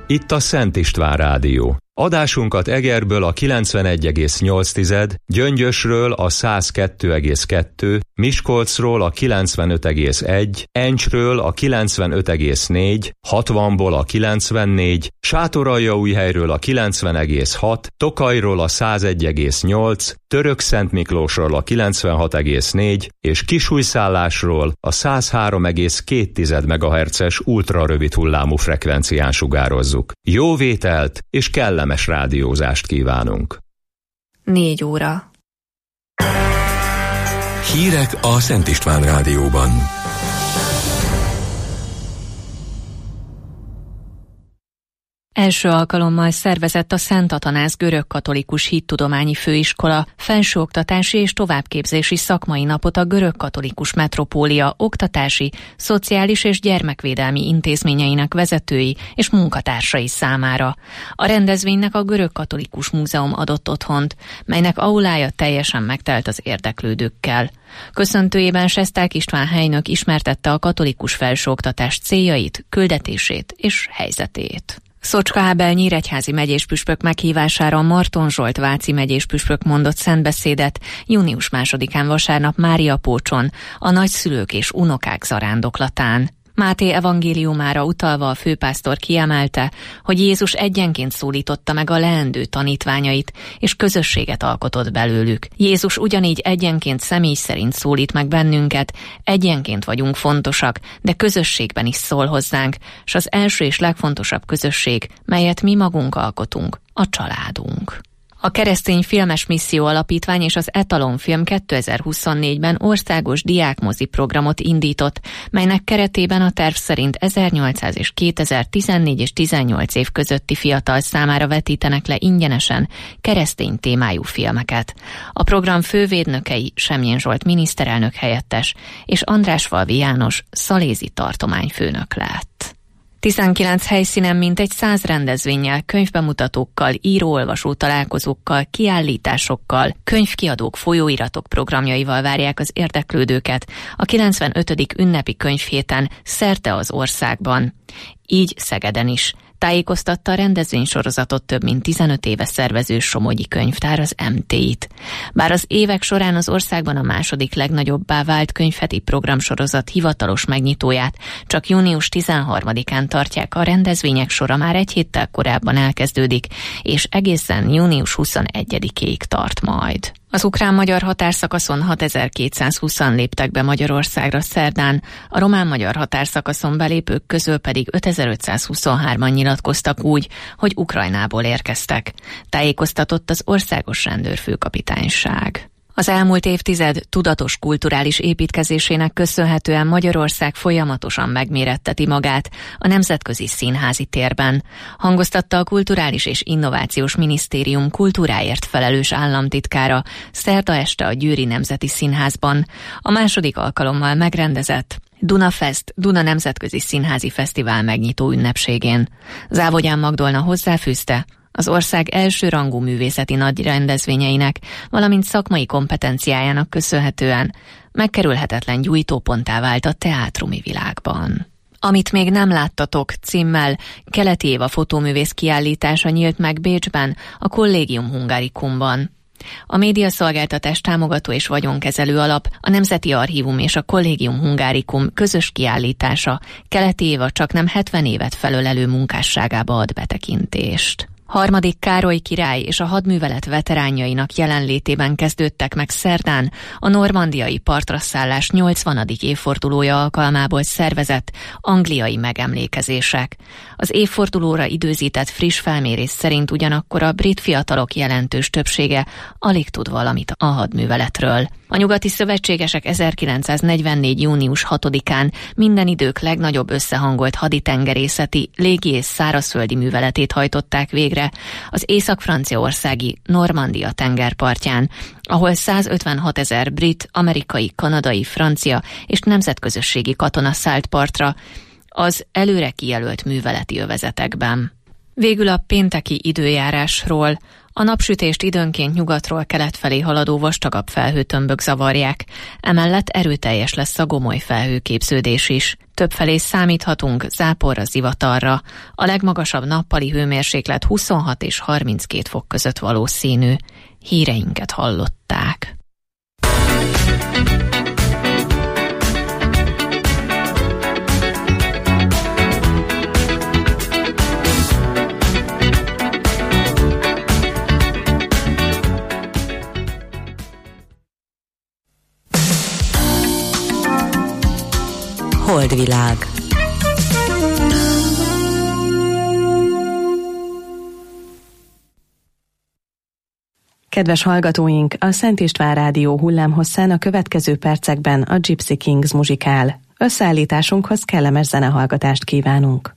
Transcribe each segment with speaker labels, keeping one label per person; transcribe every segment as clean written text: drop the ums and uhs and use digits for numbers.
Speaker 1: Itt a Szent István Rádió. Adásunkat Egerből a 91,8, Gyöngyösről a 102,2, Miskolcról a 95,1, Encsről a 95,4, 60-ból a 94, Sátoraljaújhelyről a 90,6, Tokajról a 101,8, Törökszentmiklósról a 96,4 és Kisújszállásról a 103,2 MHz-es ultrarövid hullámú frekvencián sugározzuk. Jó vételt és kellemes rádiózást kívánunk!
Speaker 2: 4 óra.
Speaker 3: Hírek a Szent István Rádióban.
Speaker 2: Első alkalommal szervezett a Szent Atanáz Görögkatolikus Hittudományi Főiskola felsőoktatási és továbbképzési szakmai napot a Görögkatolikus Metropólia oktatási, szociális és gyermekvédelmi intézményeinek vezetői és munkatársai számára. A rendezvénynek a Görögkatolikus Múzeum adott otthont, melynek aulája teljesen megtelt az érdeklődőkkel. Köszöntőjében Sesták István helynök ismertette a katolikus felsőoktatás céljait, küldetését és helyzetét. Szocska Ábel nyíregyházi megyéspüspök meghívására Marton Zsolt váci megyéspüspök mondott szentbeszédet június 2-án vasárnap Máriapócson, a nagyszülők és unokák zarándoklatán. Máté evangéliumára utalva a főpásztor kiemelte, hogy Jézus egyenként szólította meg a leendő tanítványait, és közösséget alkotott belőlük. Jézus ugyanígy egyenként személy szerint szólít meg bennünket, egyenként vagyunk fontosak, de közösségben is szól hozzánk, s az első és legfontosabb közösség, melyet mi magunk alkotunk, a családunk. A Keresztény Filmes Misszió Alapítvány és az Etalon Film 2024-ben országos diákmozi programot indított, melynek keretében a terv szerint 1800 és 2014 és 18 év közötti fiatal számára vetítenek le ingyenesen keresztény témájú filmeket. A program fővédnökei Semjén Zsolt miniszterelnök helyettes és Andrásfalvi János szalézi tartományfőnök lett. 19 helyszínen mintegy 100 rendezvénnyel, könyvbemutatókkal, író-olvasó találkozókkal, kiállításokkal, könyvkiadók folyóiratok programjaival várják az érdeklődőket a 95. ünnepi könyvhéten szerte az országban. Így Szegeden is. Tájékoztatta a rendezvénysorozatot több mint 15 éve szervező Somogyi Könyvtár, az MT-t. Bár az évek során az országban a második legnagyobbá vált könyvheti programsorozat hivatalos megnyitóját csak június 13-án tartják, a rendezvények sora már egy héttel korábban elkezdődik, és egészen június 21-ig tart majd. Az ukrán-magyar határszakaszon 6220-an léptek be Magyarországra szerdán, a román-magyar határszakaszon belépők közül pedig 5523-an nyilatkoztak úgy, hogy Ukrajnából érkeztek. Tájékoztatott az Országos Rendőrfőkapitányság. Az elmúlt évtized tudatos kulturális építkezésének köszönhetően Magyarország folyamatosan megméretteti magát a nemzetközi színházi térben, hangoztatta a Kulturális és Innovációs Minisztérium kultúráért felelős államtitkára szerda este a Győri Nemzeti Színházban a második alkalommal megrendezett Dunafest, Duna Nemzetközi Színházi Fesztivál megnyitó ünnepségén. Závogyán Magdolna hozzáfűzte, az ország elsőrangú művészeti nagy rendezvényeinek, valamint szakmai kompetenciájának köszönhetően megkerülhetetlen gyújtóponttá vált a teátrumi világban. Amit még nem láttatok címmel Keleti Éva fotóművész kiállítása nyílt meg Bécsben, a Collegium Hungaricumban. A médiaszolgáltatás támogató és vagyonkezelő alap, a Nemzeti Archívum és a Collegium Hungaricum közös kiállítása Keleti Éva csaknem 70 évet felölelő munkásságába ad betekintést. Harmadik Károly király és a hadművelet veteránjainak jelenlétében kezdődtek meg szerdán a normandiai partraszállás 80. évfordulója alkalmából szervezett angliai megemlékezések. Az évfordulóra időzített friss felmérés szerint ugyanakkor a brit fiatalok jelentős többsége alig tud valamit a hadműveletről. A nyugati szövetségesek 1944. június 6-án minden idők legnagyobb összehangolt haditengerészeti, légi és szárazföldi műveletét hajtották végre az észak-franciaországi Normandia tengerpartján, ahol 156 000 brit, amerikai, kanadai, francia és nemzetközösségi katona szállt partra az előre kijelölt műveleti övezetekben. Végül a pénteki időjárásról. A napsütést időnként nyugatról kelet felé haladó vastagabb felhőtömbök zavarják, emellett erőteljes lesz a gomoly felhőképződés is. Többfelé számíthatunk záporra, zivatarra. A legmagasabb nappali hőmérséklet 26 és 32 fok között valószínű. Híreinket hallották.
Speaker 4: Holdvilág. Kedves hallgatóink, a Szent István Rádió hullámhosszán a következő percekben a Gypsy Kings muzsikál. Összeállításunkhoz kellemes zenehallgatást kívánunk.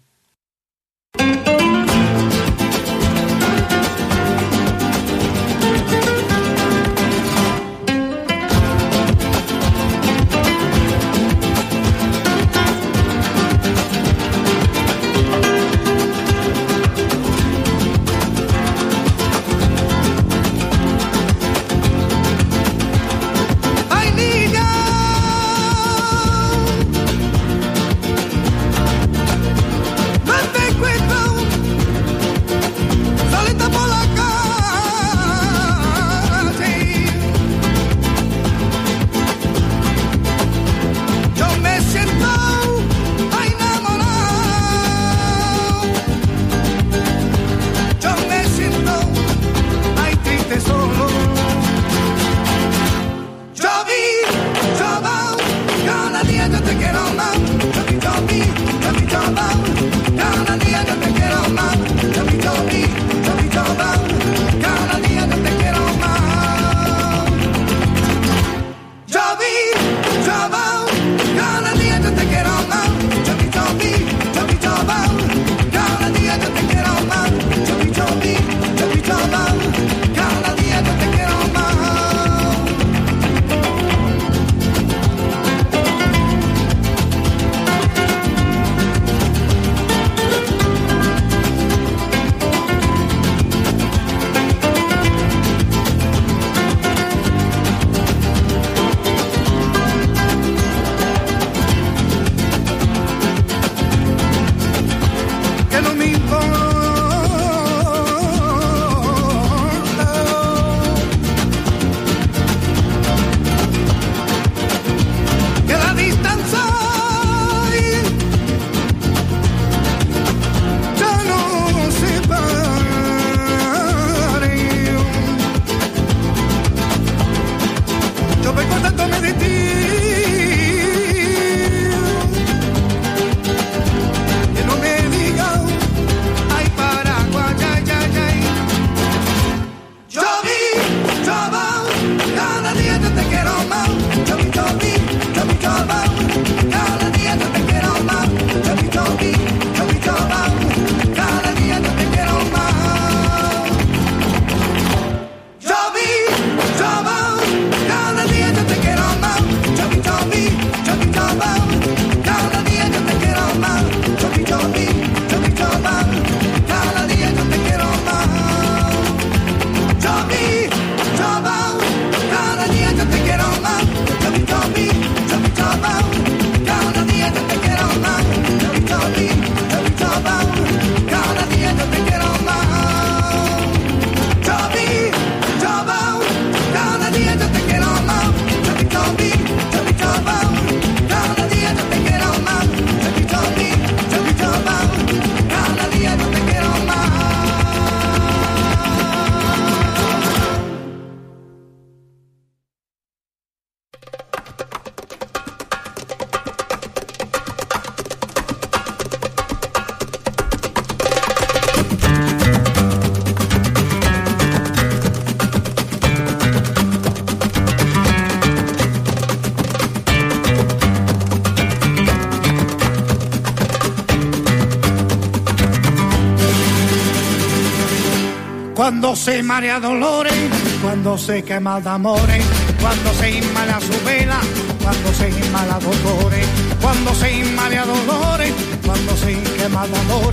Speaker 5: Cuando se marea dolores, cuando se quema de amores, cuando se inmala su vela, cuando se inmala dolores, cuando se inmala dolores, cuando se quema de amores,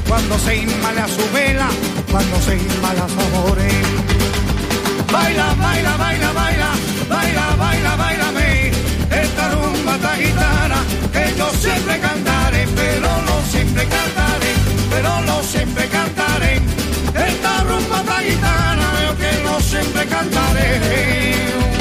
Speaker 5: cuando se inmala su vela, cuando se inmala su amores. Baila, baila, baila, baila, baila, baila, bailame, esta rumba esta gitana que yo siempre cantaré, pero no siempre cantaré, pero no siempre cantaré, esta rumba esta gitana yo que no siempre cantaré.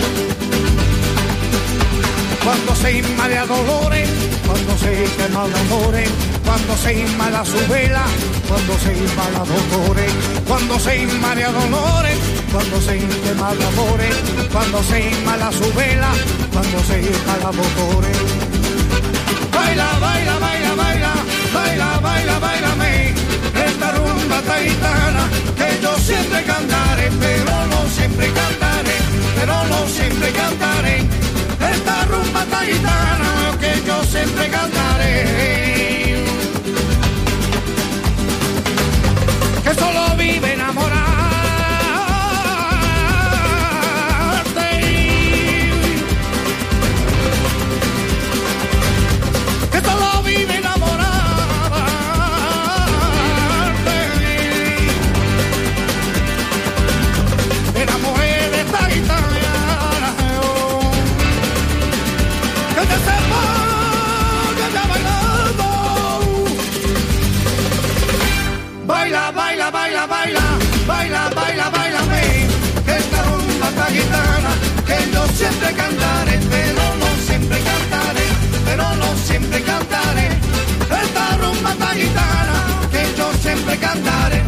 Speaker 5: Cuando se inmala dolores, cuando se quema el amores, cuando se inmala su vela, cuando se inmala dolores, cuando se inmala dolores, cuando se quema el amores, cuando se inmala su vela, cuando se inmala dolores. Baila, baila, baila, baila, baila, baila, bailame, esta rumba taitana que yo siempre cantaré, pero no siempre cantaré, pero no siempre cantaré. Esta rumba taitana que yo siempre cantaré. Que solo vive enamorarte. Que solo vive enamorarte. Me enamoré de esta guitarra. Baila, baila, baila, baila, baila, baila, bailame, esta rumba esta gitana que yo siempre cantaré, pero no siempre cantaré, pero no siempre cantaré, esta rumba esta gitana que yo siempre cantaré.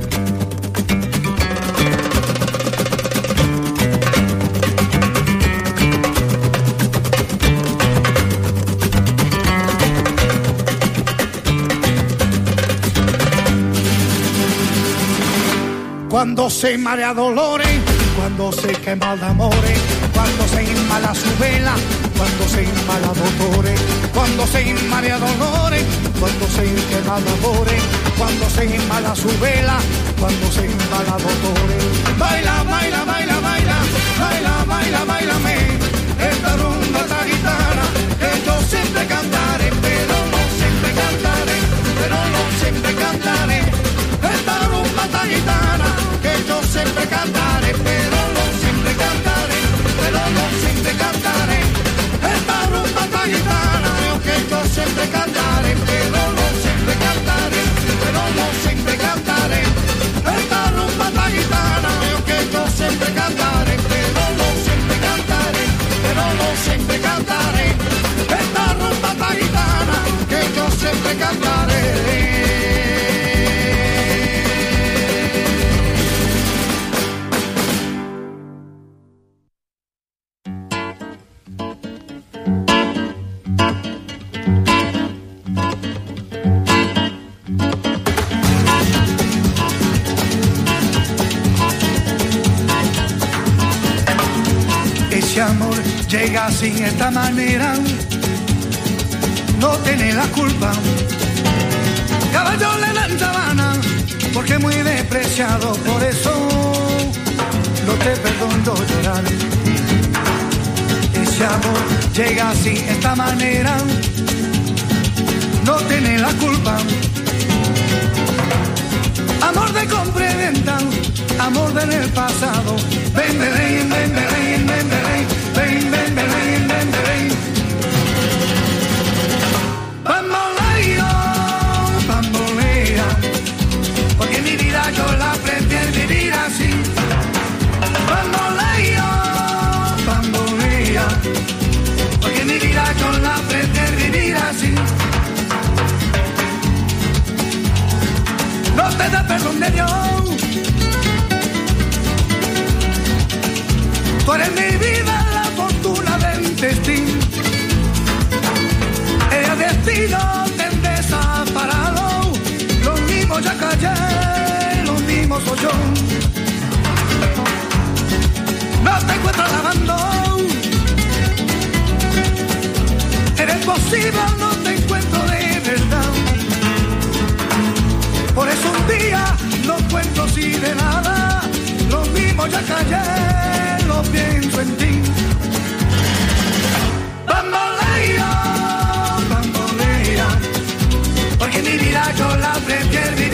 Speaker 5: Cuando se marea dolores, cuando se quema el amores, cuando se inmala su vela, cuando se inmala dolores, cuando se marea dolores, cuando se quema el amores, cuando se inmala su vela, cuando se inmala dolores. Baila, baila, baila, baila, baila, baila, bailame, esta rumba esta gitana que yo siempre cantaré, pero no siempre cantaré, pero no siempre cantaré, esta rumba esta gitana que yo siempre cantaré, pero no siempre cantaré, pero no siempre cantaré, esta rumba esta gitana que yo siempre cantaré, pero no siempre cantaré, pero no siempre cantaré, esta rumba esta gitana que yo siempre cantaré, pero no siempre cantaré, pero no siempre cantaré, esta rumba esta gitana que yo siempre cantaré. Ese amor llega así de esta manera, no tiene la culpa. Caballo le dan sabana, porque muy despreciado, por eso no te perdono llorar. Ese amor llega así de esta manera, no tiene la culpa. Amor de compra y venta, amor del pasado. Ven, ven, ven, ven, ven, ven, ven, ven, ven, ven, ven, ven. Bamboleo, bambolea, porque mi vida yo la prefiero vivir así. Bamboleo, bambolea, porque mi vida yo la prefiero vivir así. No te da perdón de Dios. Tú eres mi vida, la fortuna del destino. El destino te han desamparado. Los mismos ya callé, los mismos soy yo. No te encuentro lavando. Eres posible, no te encuentro de verdad. Por eso un día no cuento si de nada. Lo mismo ya callé, lo pienso en ti. Bambolea, bambolea, porque mi vida yo la prefiero.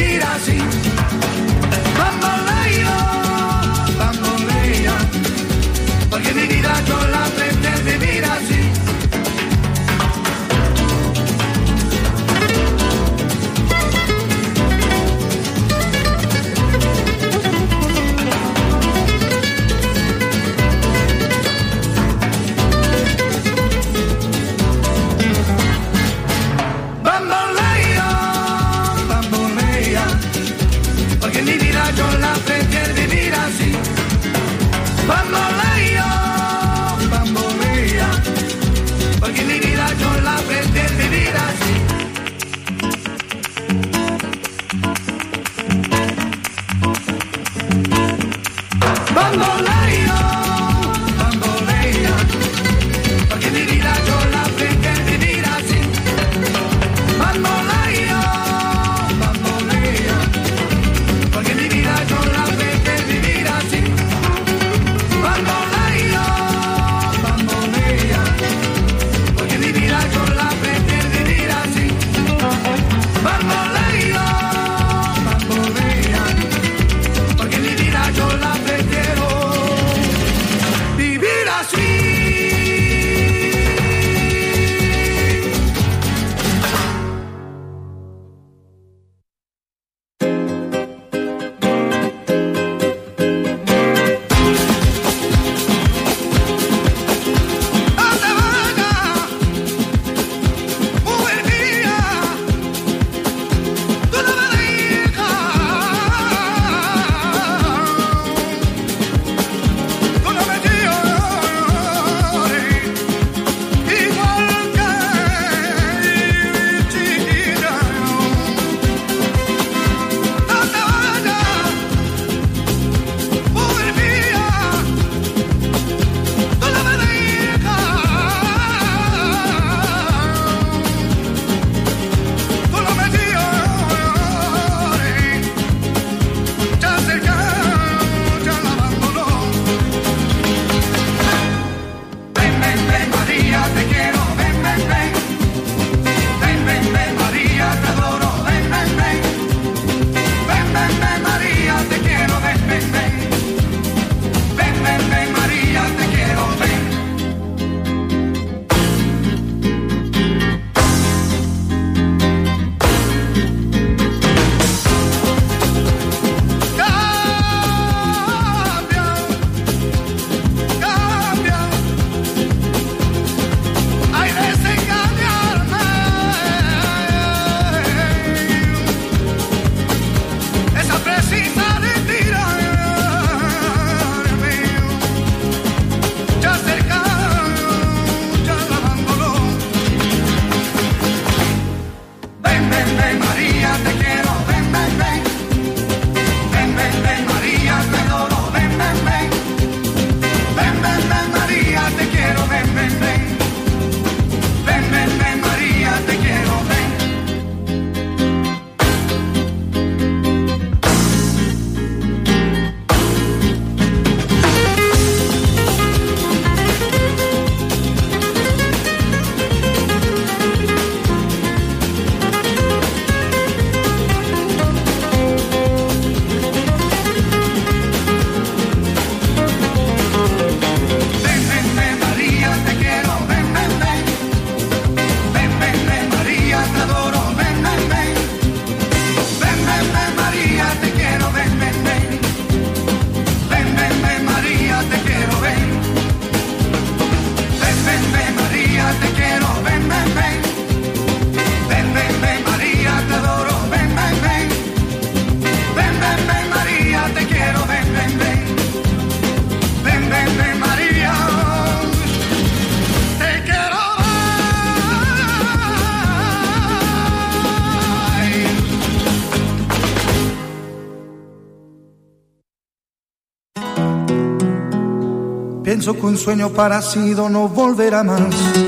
Speaker 5: Pienso que un sueño parecido no volverá más.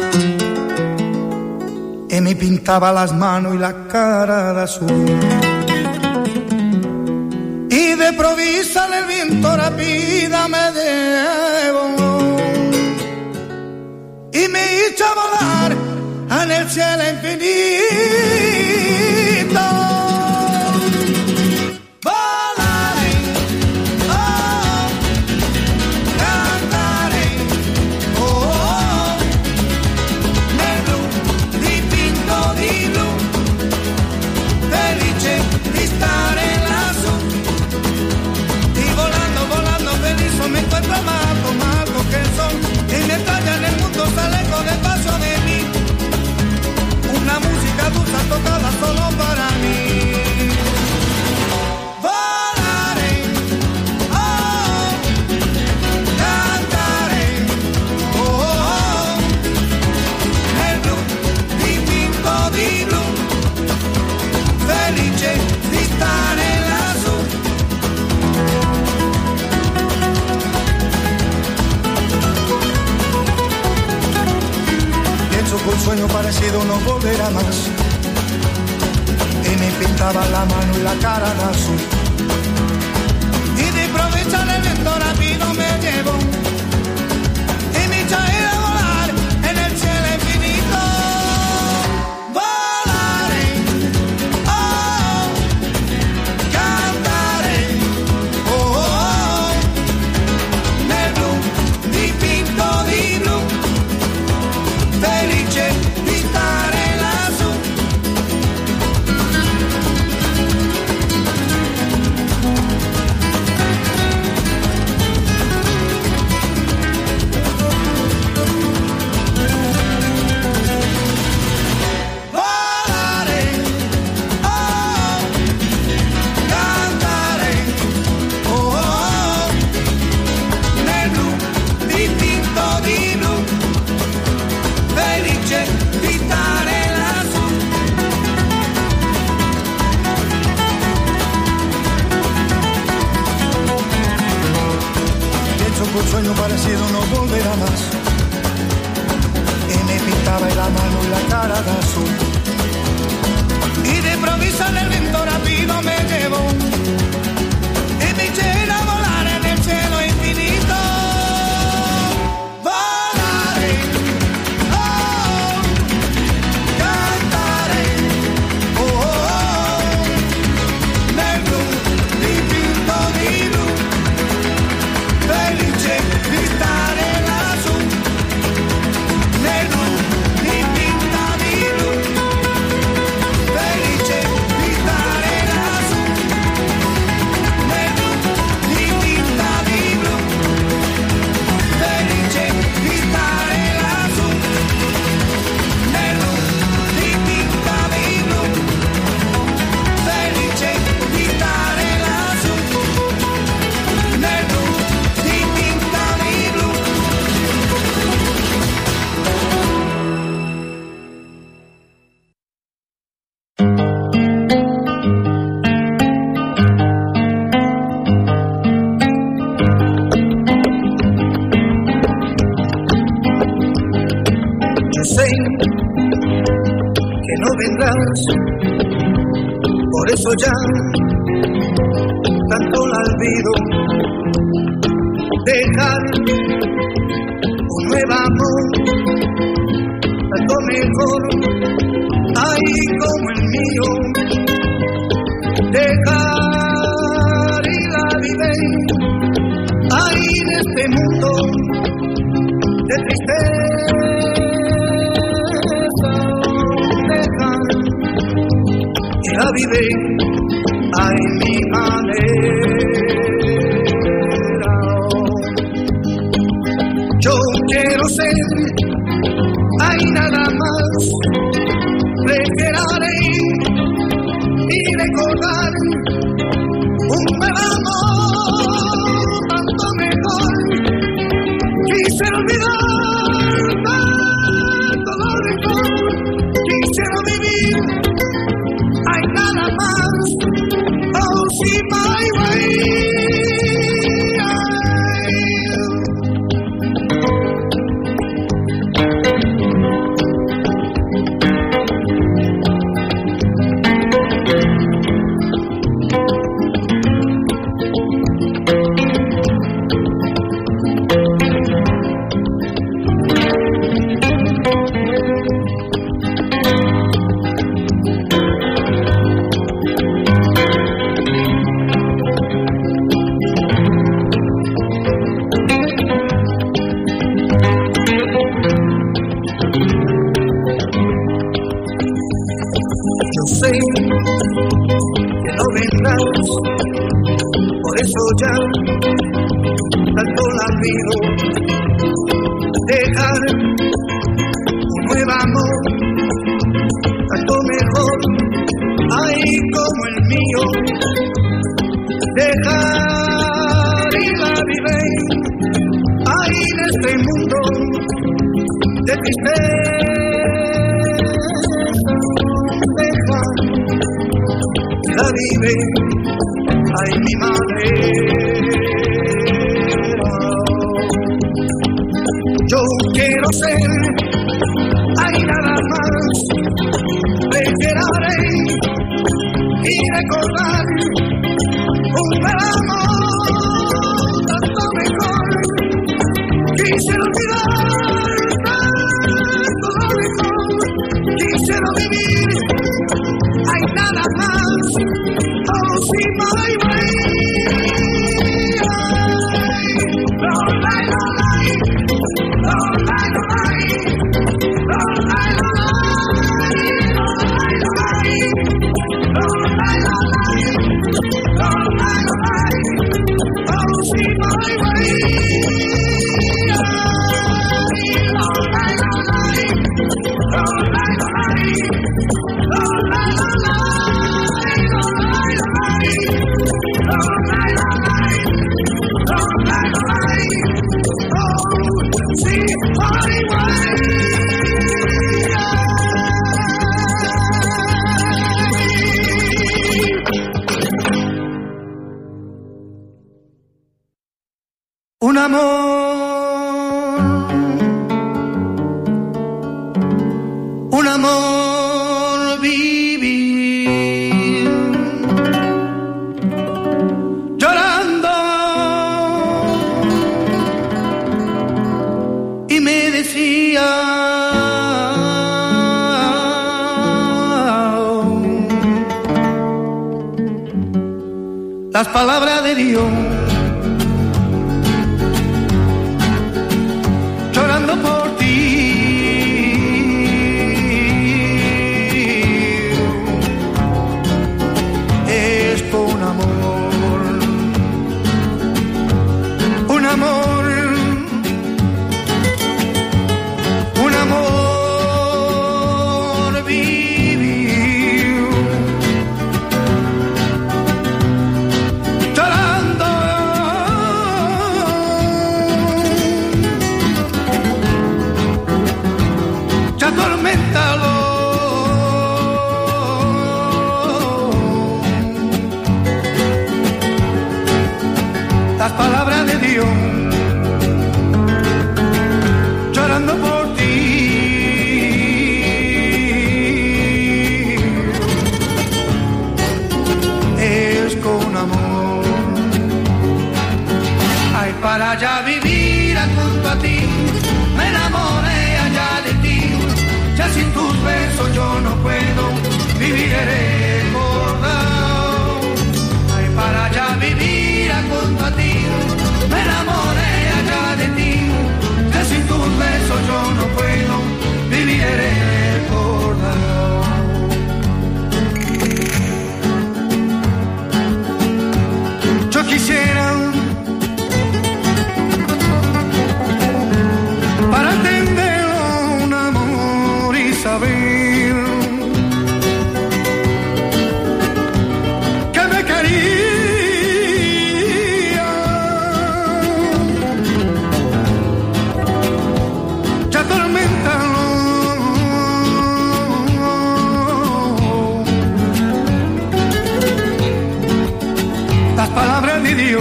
Speaker 5: Y me pintaba las manos y la cara de azul. Y de provisa el viento rápida me llevó y me hizo volar en el cielo infinito. Volaré, oh, cantaré, oh, nel blu dipinto di blu, felice di stare lassù. Y volando, volando feliz me encuentro amado, más lo que son. Y mientras ya en el mundo se alejo despacio de mí, una música dulce tocada solo para mí. Volaré, oh, cantaré, oh, nel blu dipinto di blu, felice di stare lassù. Pienso que un sueño parecido no volverá más. Y me pintaba la mano y la cara de azul. Y de provecha el viento rápido me llevó y me echó a ir a volar en el cielo infinito. Volaré, oh, cantaré, oh, nel blu dipinto di blu, felice di stare lassù. Volare, oh, cantare, oh, nel blu dipinto di blu, felice di stare lassù. Pienso que un sueño parecido no volverá más. Y me pintaba la mano y la cara de azul. Y de improviso el viento rápido me llevó y me eché a volar en el cielo infinito. Volaré, oh, cantaré, oh, nel blu dipinto di blu, felice di stare lassù. Nel blu dipinto di blu, felice di stare lassù. Nel blu dipinto di blu, felice di stare lassù. Nel blu dipinto di blu, felice di stare lassù. Nel blu dipinto di blu. Yo sé que no vendrás, por eso ya tanto la olvido. Dejar un nuevo amor, tanto mejor, ahí como el mío. Dejar y la vive ahí en este mundo de tristeza. Dejar y la vive ahí mi manera. Yo quiero ser ahí nada más, regeneraré y recordar un nuevo amor, tanto mejor. Quisiera olvidar todo mejor, quisiera vivir, hay nada más. Oh, see my way. sé que no vendrás, por eso ya tanto la pido, dejar un nuevo amor, tanto mejor, ay como el mío, dejar y la vivir, ay en este mundo de tristeza, dejar la vive, ay mi madre. Yo quiero ser, ay nada más, reiteraré y recordar un buen amor, tanto mejor, quisiera olvidar tanto lo mejor, quisiera vivir, ay nada más, oh sí, my way. Un amor vivir llorando y me decía las palabras de Dios. Por ti es un amor, un amor, un amor vivir llorando. Atorméntalo, las palabras de Dios llorando por ti es con amor, ay para allá vivir junto a ti, me enamoré allá de ti. Ya sin tus besos yo no puedo vivir recordado. Ay, para allá vivir junto a ti, me enamoré allá de ti. Ya sin tus besos yo no puedo vivir recordado. Yo quisiera para atender saber que me quería, ya atormentan las palabras de Dios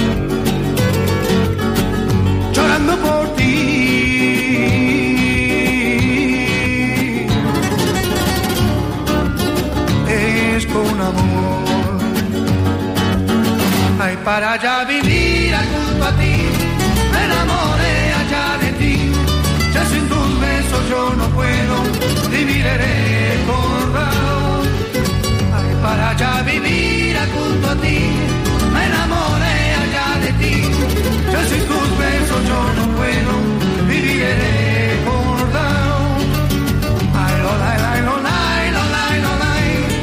Speaker 5: llorando por ti. Un amor, ay para allá vivir junto a ti, me enamoré allá de ti, ya sin tus besos yo no puedo vivir recordado. Ay para allá vivir junto a ti, me enamoré allá de ti, ya sin tus besos yo no puedo vivir recordado. Ay lo la, lo la, lo la, lo la.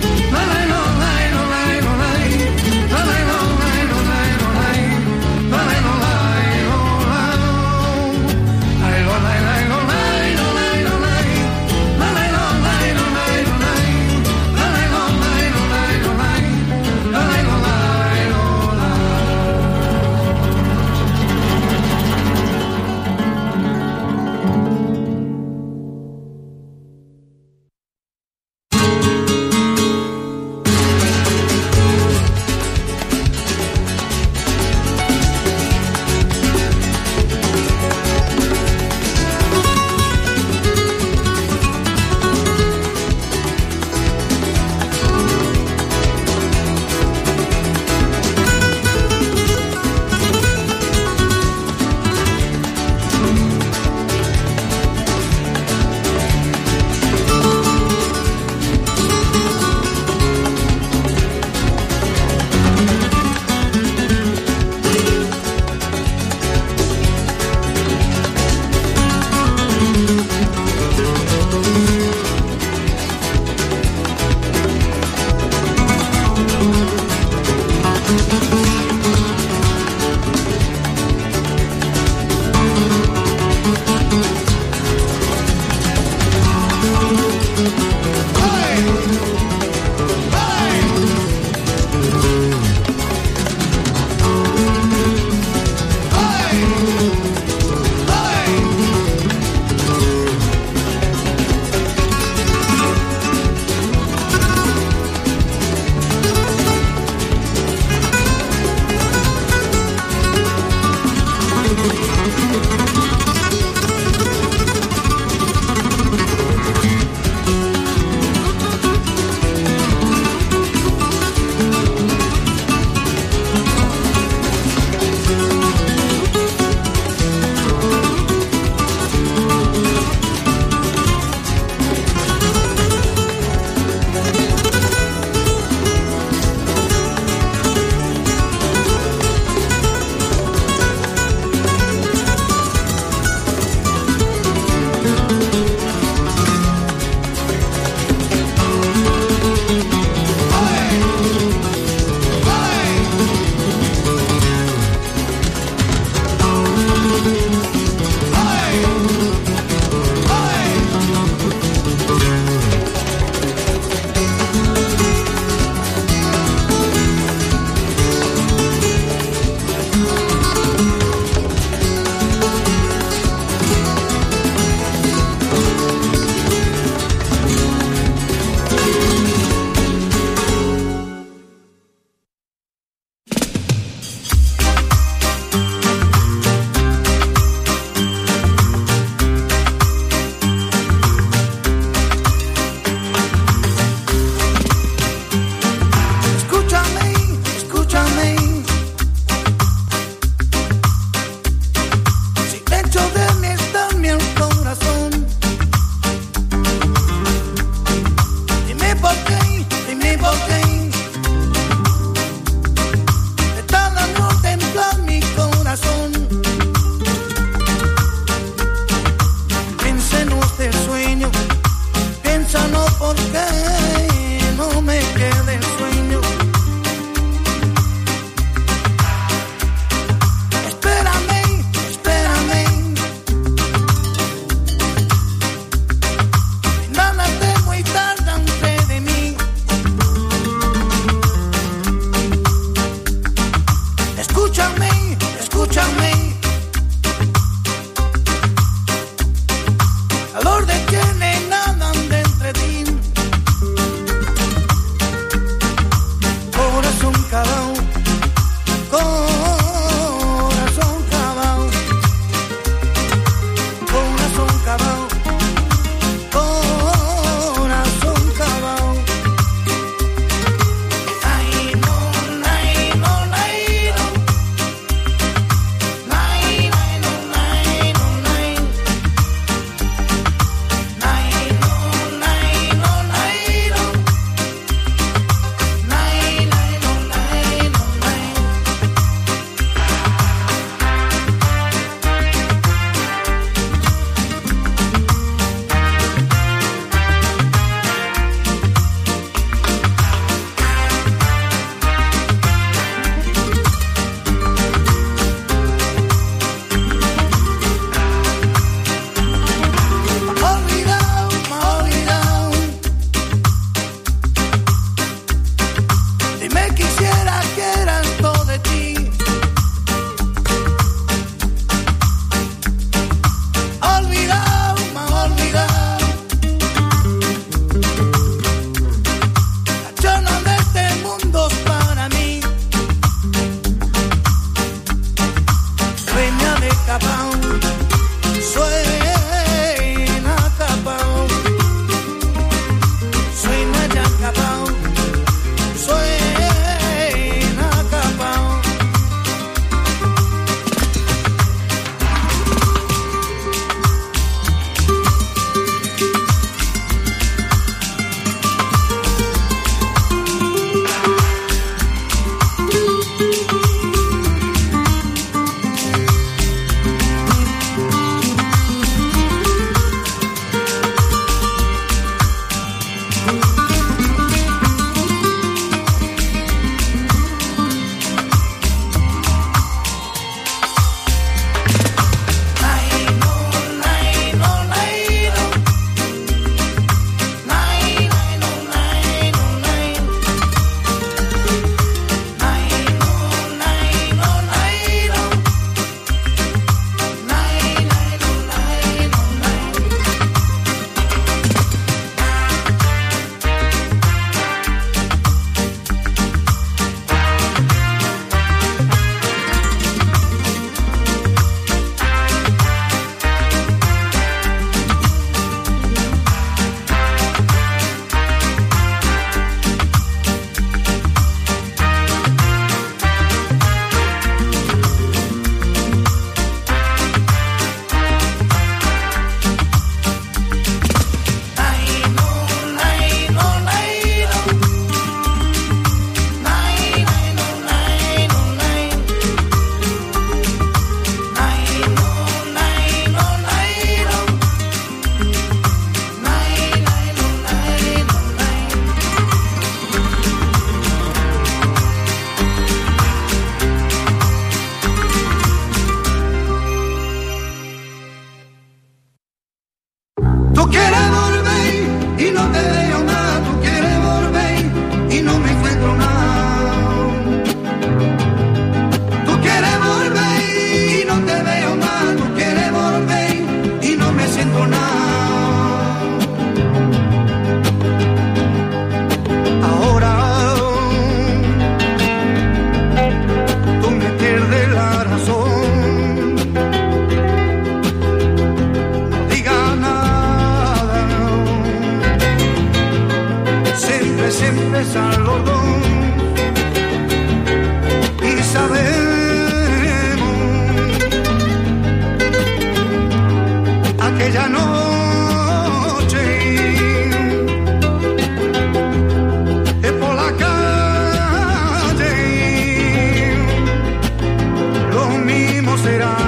Speaker 5: siempre, siempre están los dos. Y sabemos aquella noche que por la calle lo mismo será.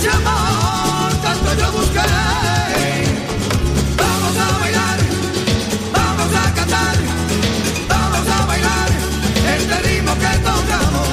Speaker 5: ese amor tanto yo busqué. Vamos a bailar, vamos a cantar, vamos a bailar este ritmo que tocamos.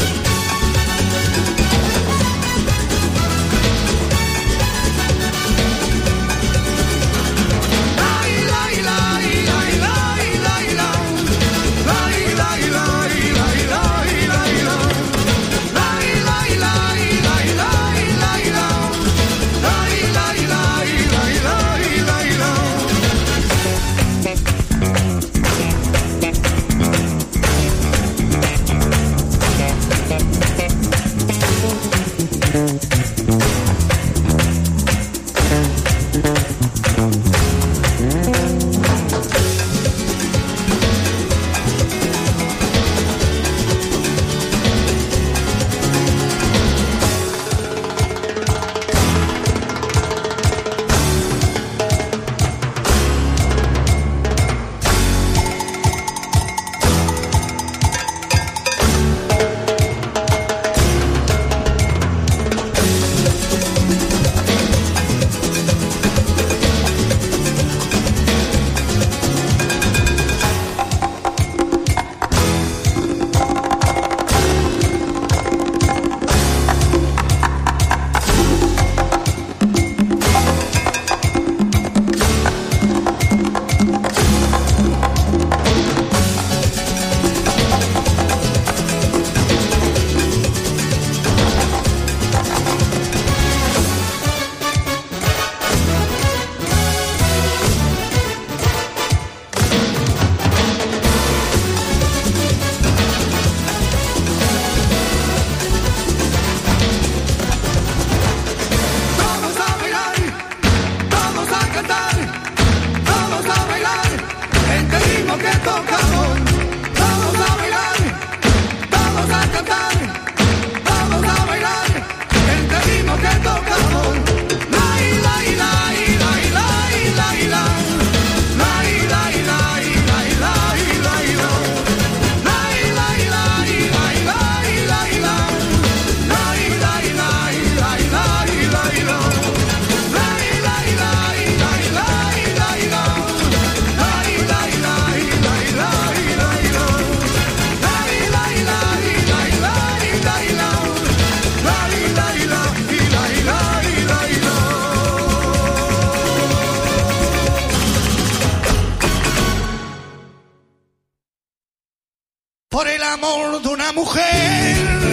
Speaker 5: Por el amor de una mujer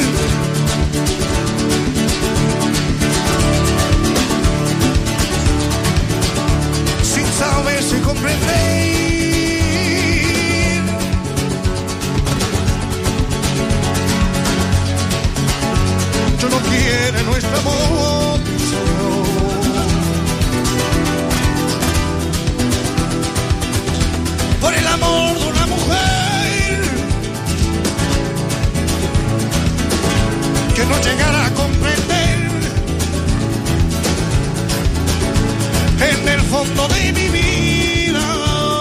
Speaker 5: sin saberse comprender, yo no quiero nuestro amor, Señor. Por el amor de una mujer que no llegara a comprender en el fondo de mi vida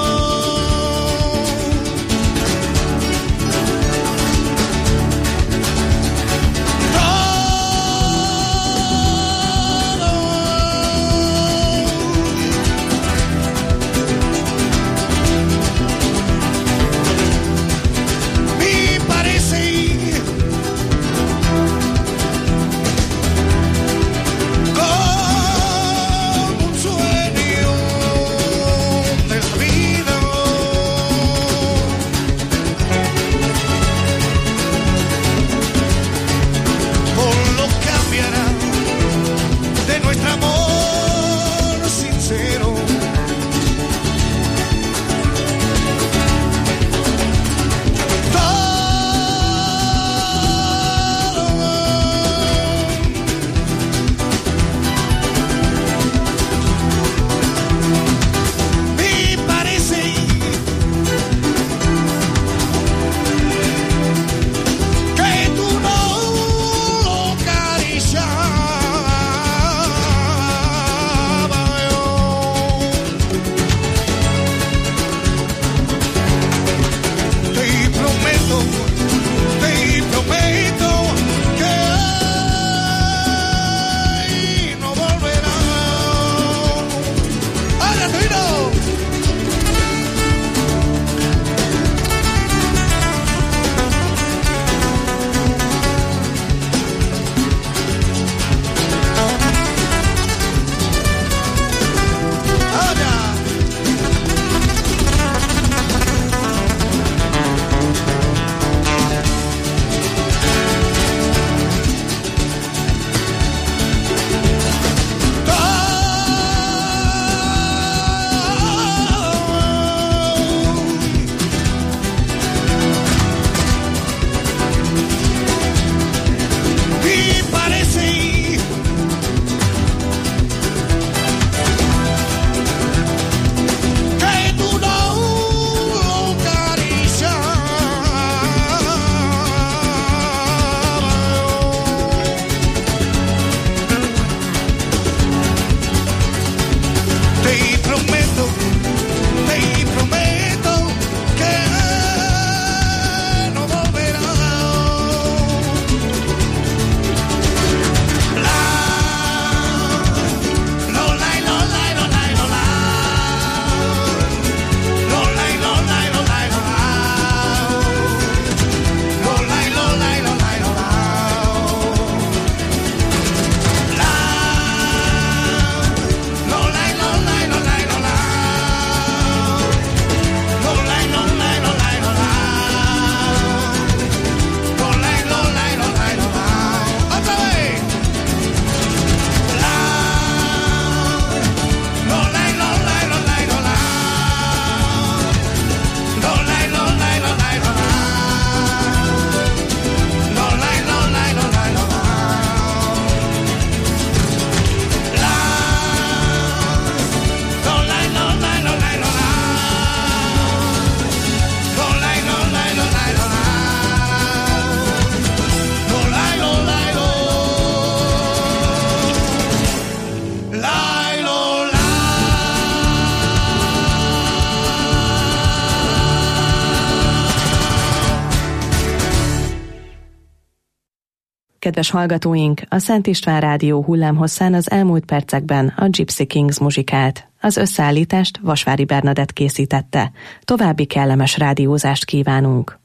Speaker 4: Kedves hallgatóink, a Szent István Rádió hullámhosszán az elmúlt percekben a Gypsy Kings muzsikált. Az összeállítást Vasvári Bernadett készítette. További kellemes rádiózást kívánunk.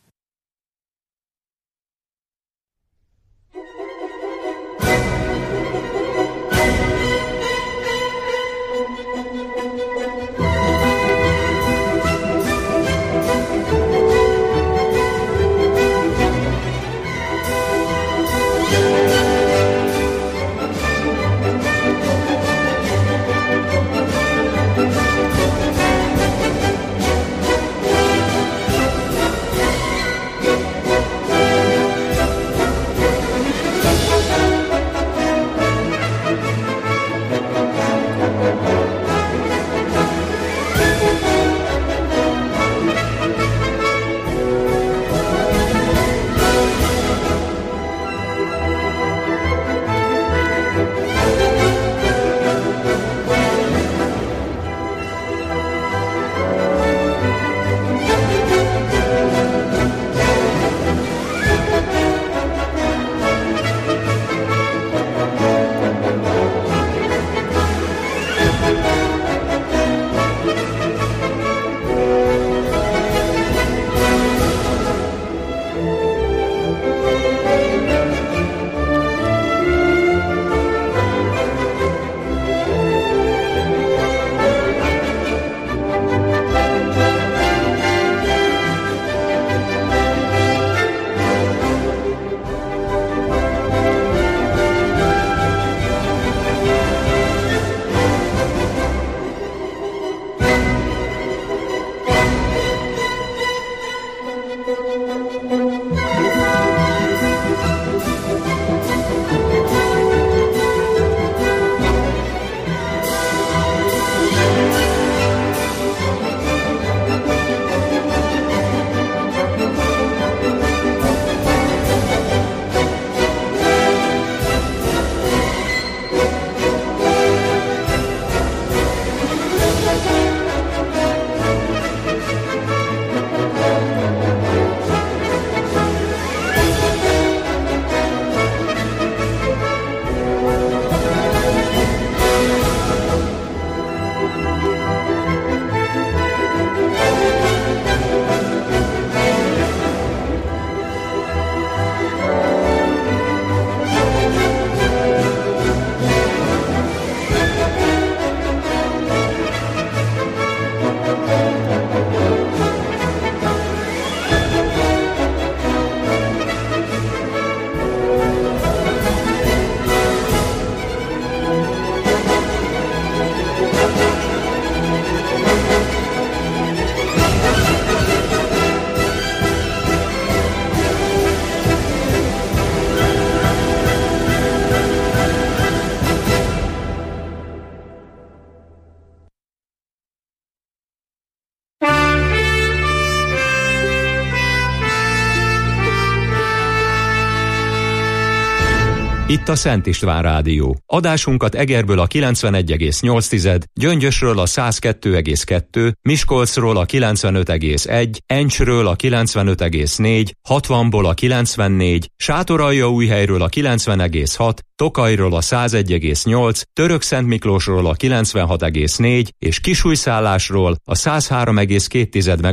Speaker 1: Itt a Szent István Rádió. Adásunkat Egerből a 91,8, Gyöngyösről a 102,2, Miskolcról a 95,1, Encsről a 95,4, 60-ból a 94, Sátoraljaújhelyről a 90,6, Tokajról a 101,8, Törökszentmiklósról a 96,4 és Kisújszállásról a 103,2